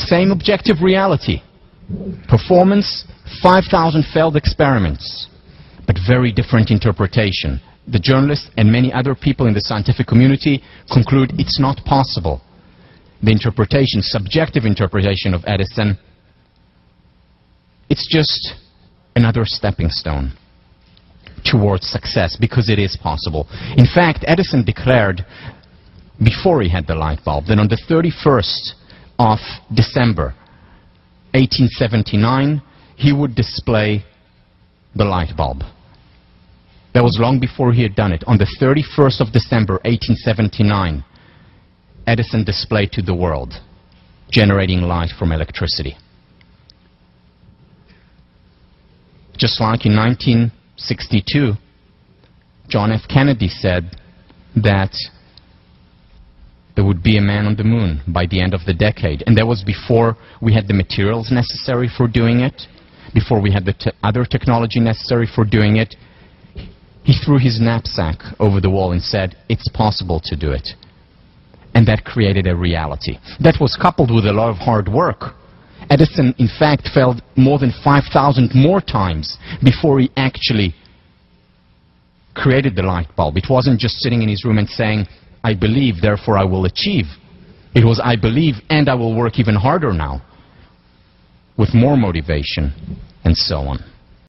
Same objective reality. Performance, 5,000 failed experiments, but very different interpretation. The journalists and many other people in the scientific community conclude it's not possible. The interpretation, subjective interpretation of Edison, it's just another stepping stone towards success, because it is possible. In fact, Edison declared, before he had the light bulb, that on the 31st of December 1879, he would display the light bulb. That was long before he had done it. On the 31st of December 1879, Edison displayed to the world, generating light from electricity. Just like in 1962, John F. Kennedy said that there would be a man on the moon by the end of the decade. And that was before we had the materials necessary for doing it, before we had the other technology necessary for doing it. He threw his knapsack over the wall and said, it's possible to do it. And that created a reality. That was coupled with a lot of hard work. Edison, in fact, failed more than 5,000 more times before he actually created the light bulb. It wasn't just sitting in his room and saying, I believe, therefore I will achieve. It was, I believe, and I will work even harder now, with more motivation, and so on.